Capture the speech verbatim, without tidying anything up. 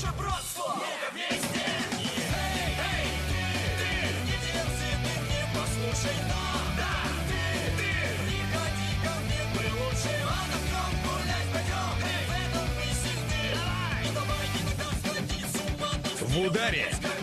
наше братство. Ну-ка вместе. Эй, эй, ты, ты, не дерзи, ты не послушай нам. Да, ты, ты, приходи ко мне, мы лучше отдохнем, гулять пойдем. Эй, в этом вместе ты. Давай, и давай, не надо сходить с ума. В ударе.